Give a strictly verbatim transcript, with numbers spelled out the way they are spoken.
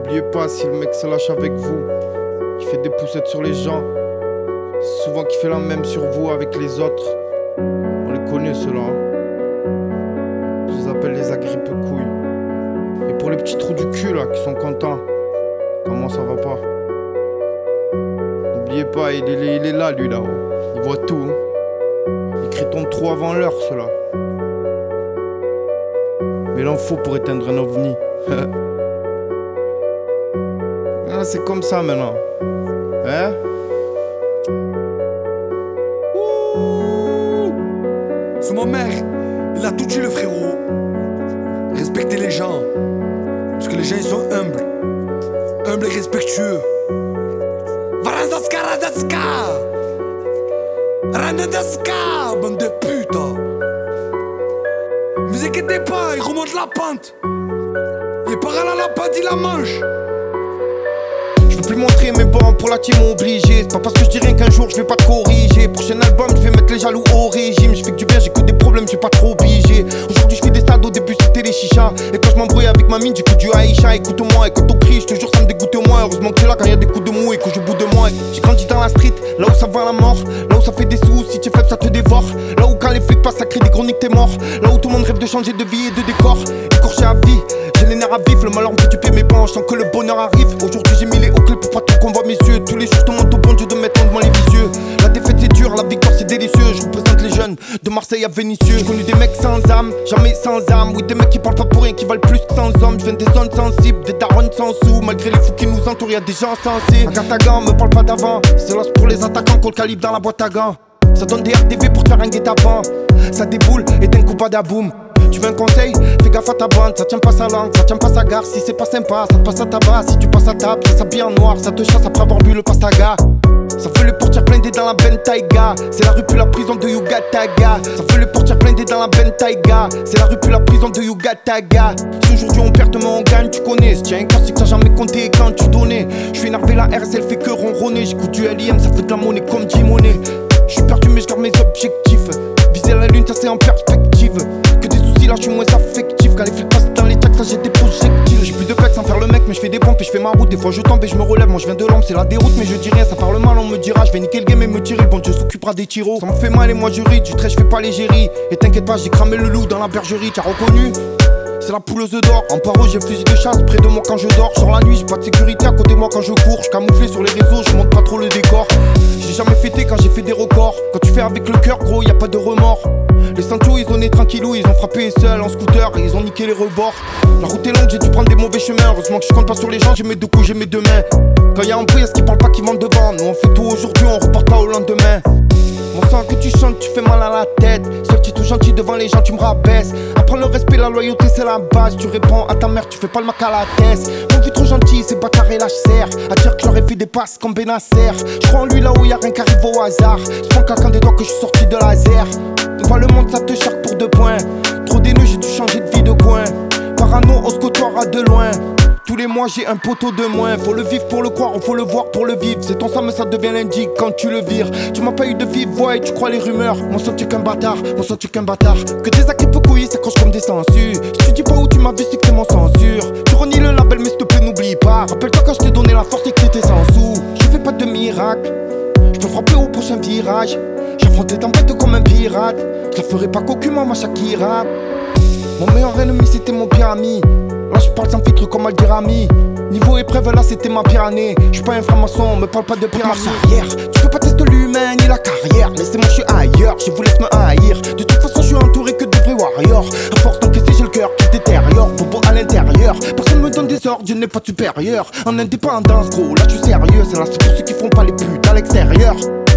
N'oubliez pas, si le mec se lâche avec vous, qui fait des poussettes sur les gens, c'est souvent qui fait la même sur vous avec les autres. On les connaît ceux-là, hein. Je les appelle les agrippe-couilles. Et pour les petits trous du cul là, qui sont contents, comment ça va pas? N'oubliez pas, il est, il est là lui là-haut, il voit tout, hein. Il crie ton trou avant l'heure ceux-là. Mais il en faut pour éteindre un ovni. Ah, c'est comme ça maintenant. Hein? Ouh. Sous ma mère, il a tout dit le frérot. Respectez les gens. Parce que les gens ils sont humbles. Humbles et respectueux. Varandaska Radaska Ranadaska, bande de putes. Ne vous inquiétez pas, il remonte la pente. Il part à la lapade, il la mange. Je veux plus montrer mes bancs pour la team obligé. C'est pas parce que je dis rien qu'un jour je vais pas te corriger. Prochain album je vais mettre les jaloux au régime. Je fais que du bien, j'ai que des problèmes, je vais pas trop obligé. Aujourd'hui je fais des stades, au début c'était les chichas. Et quand je m'embrouille avec ma mine, j'écoute du Aïcha. Écoute-moi et quand on crie, je te jure ça me dégoûte moins. Heureusement que t'es là quand y'a des coups de mou et que je bout de moi. J'ai grandi dans la street, là où ça va la mort. Là où ça fait des sous, si tu es faible ça te dévore. Là où quand les flics passent ça crée des chroniques t'es mort. Là où tout le monde rêve de changer de vie et de décor. Écorché à vie, j'ai les nerfs à vif. Le malheur me fait du pied mes bancs, je sens que le bonheur arrive. Aujourd'hui j'ai mis les hauts clés pour pas tout qu'on voit mes yeux. Tous les jours je te montre au bon Dieu de mettre en devant les vicieux. La défaite c'est dur, la victoire c'est délicieux. Je représente les jeunes de Marseille à Vénissieux. J'ai connu des mecs sans âme, jamais sans âme. Oui des mecs qui parlent pas pour rien, qui valent plus que sans hommes. Je viens des zones sensibles, des darons sans sous. Malgré les fous qui nous entourent, y'a des gens sensés. Agatagan, me parle pas d'avant. C'est l'os pour les attaquants qu'on le calibre dans la boîte à gants. Ça donne des R T V pour te faire un guet-apens. Ça déboule et t'es un coup pas d'aboum. Tu veux un conseil? Fais gaffe à ta bande, ça tient pas sa langue, ça tient pas sa gare. Si c'est pas sympa, ça te passe à tabac. Si tu passes à table, ça s'habille en noir, ça te chasse après avoir bu le pastaga. Ça fait le portier blindé dans la Bentayga. C'est la rue puis la prison de Yugataga. Ça fait le portier blindé dans la Bentayga. C'est la rue puis la prison de Yugataga. Si aujourd'hui on perd demain on gagne, tu connais. Si tiens un classique t'as jamais compté quand tu donnais. J'suis énervé, la R S elle fait que ronronner. J'écoute du L I M, ça fait de la monnaie comme J-Money. J'suis perdu mais j'garde mes objectifs. Viser la lune, ça c'est en perspective. Que des soucis là, j'suis moins affectif. Quand les flics passent dans les tracks, ça j'ai des projectiles. J'ai plus de pecs sans faire le mec, mais j'fais des pompes et j'fais ma route. Des fois je tombe et je me relève, moi je viens de l'ombre, c'est la déroute. Mais je dis rien, ça parle mal, on me dira. Je vais niquer le game et me tirer, le bon Dieu s'occupera des tiros. Ça me fait mal et moi je ris, du trait je fais pas l'égérie. Et t'inquiète pas, j'ai cramé le loup dans la bergerie, t'as reconnu? C'est la pouleuse d'or, en paro j'ai fusil de chasse près de moi quand je dors. Sur la nuit j'ai pas de sécurité à côté de moi quand je cours. Je camouflé sur les réseaux, je monte pas trop le décor. J'ai jamais fêté quand j'ai fait des records. Quand tu fais avec le cœur gros, y a pas de remords. Les Sancho ils ont né tranquillou, ils ont frappé seul en scooter et ils ont niqué les rebords. La route est longue, j'ai dû prendre des mauvais chemins. Heureusement que je compte pas sur les gens, j'ai mes deux coups, j'ai mes deux mains. Quand y'a un bruit, y'a ce qui parle pas qui vont devant. Nous on fait tout aujourd'hui, on repart pas au lendemain. Mon sang que tu chantes, tu fais mal à la tête. Seul petit tout gentil devant les gens, tu me rabaisses. Apprends le respect, la loyauté, c'est la base. Tu réponds à ta mère, tu fais pas le mac à la tête. Mon vie trop gentil, c'est bâtard et lâche serre. À dire que j'aurais fait des passes comme Benacer. Je crois en lui là où y'a rien qui arrive au hasard. C'est pas qu'un des doigts que je suis sorti de laser. Devant le monde, ça te charque pour deux points. Trop des nœuds, j'ai dû changer de vie de coin. Parano, on se côtoiera de loin. Tous les mois j'ai un poteau de moins. Faut le vivre pour le croire, on faut le voir pour le vivre. C'est ton sang mais ça devient l'indique quand tu le vires. Tu m'as pas eu de vive voix et tu crois les rumeurs. Mon sang tu qu'un bâtard, mon sang tu qu'un bâtard. Que des acquis peu couillis s'accrochent comme des sangsues. Si tu dis pas où tu m'as vu c'est que t'es mon censure. Tu renies le label mais s'il te plaît n'oublie pas. Rappelle-toi quand je t'ai donné la force et que t'étais sans sous. Je fais pas de miracle, je te frapperai au prochain virage. J'affronte les tempêtes comme un pirate. Je la ferai pas qu'aucunement ma Shakira. Mon meilleur ennemi c'était mon pire ami. Là je parle sans filtre comme Aldirami. Niveau épreuve là c'était ma pire année. J'suis pas un franc-maçon, me parle pas de pyramide. Arrière, tu peux pas tester l'humain ni la carrière. Laissez-moi je suis ailleurs, je vous laisse me haïr. De toute façon je suis entouré que de vrais warriors. À force d'encaisser j'ai le cœur qui détériore. Bobo à l'intérieur, personne me donne des ordres, je n'ai pas de supérieur. En indépendance gros, là je suis sérieux. C'est là c'est pour ceux qui font pas les putes à l'extérieur.